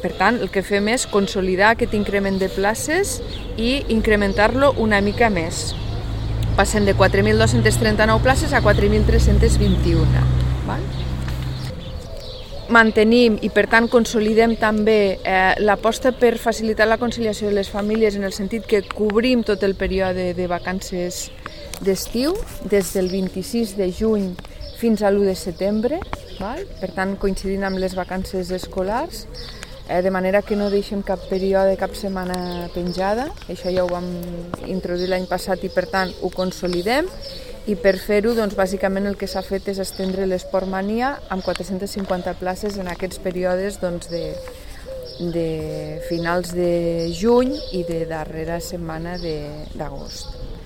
Per tant, el que fem és consolidar aquest increment de places i incrementar-lo una mica més. Passem de 4.239 places a 4.321. Mantenim i, per tant, consolidem també l'aposta per facilitar la conciliació de les famílies en el sentit que cobrim tot el període de vacances d'estiu, des del 26 de juny fins a l'1 de setembre, per tant, coincidint amb les vacances escolars, de manera que no deixem cap període, cap setmana penjada. Això ja ho vam introduir l'any passat i, per tant, ho consolidem. I per fer-ho, doncs, bàsicament el que s'ha fet és estendre l'Esport Mania amb 450 places en aquests períodes doncs, de finals de juny i de darrera setmana d'agost.